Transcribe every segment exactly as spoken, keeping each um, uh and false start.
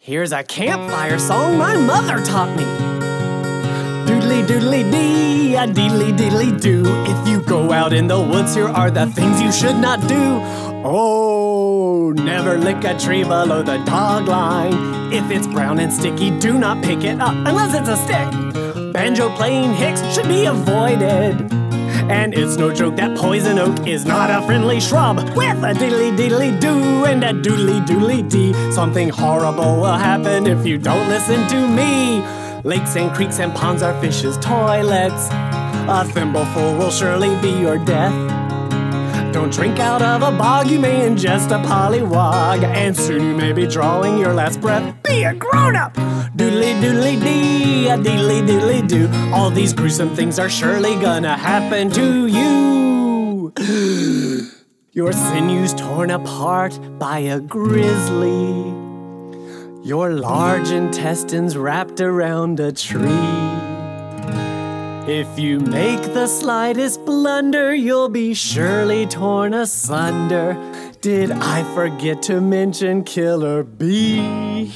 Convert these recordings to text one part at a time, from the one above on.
Here's a campfire song my mother taught me. Doodly doodly dee, a deedly deedly do. If you go out in the woods, here are the things you should not do. Oh, never lick a tree below the dog line. If it's brown and sticky, do not pick it up unless it's a stick. Banjo playing hicks should be avoided. And it's no joke that poison oak is not a friendly shrub. With a diddly diddly do and a doodly doodly dee, something horrible will happen if you don't listen to me. Lakes and creeks and ponds are fish's toilets. A thimbleful will surely be your death. Don't drink out of a bog, you may ingest a pollywog, and soon you may be drawing your last breath. Be a grown-up! Doodly doodly dee, a deedly doodly do. All these gruesome things are surely gonna happen to you. Your sinews torn apart by a grizzly. Your large intestines wrapped around a tree. If you make the slightest blunder, you'll be surely torn asunder. Did I forget to mention killer bees?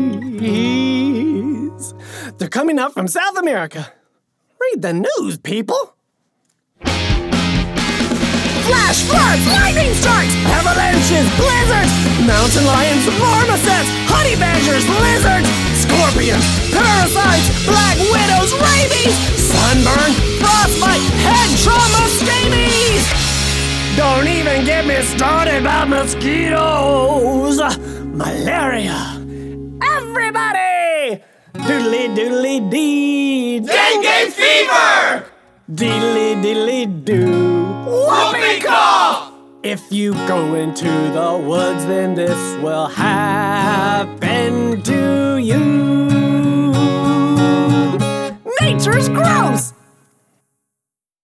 They're coming up from South America. Read the news, people. Flash floods, lightning strikes, avalanches, blizzards, mountain lions, marmosets, honey badgers, lizards, scorpions, parasites, black widows, rabies, sunburn, frostbite, head trauma, scabies. Don't even get me started about mosquitoes. Malaria. Everybody! Doodly doodly dee. Dengue fever! Diddly diddly do. Whooping cough! If you go into the woods, then this will happen to you. Nature's gross!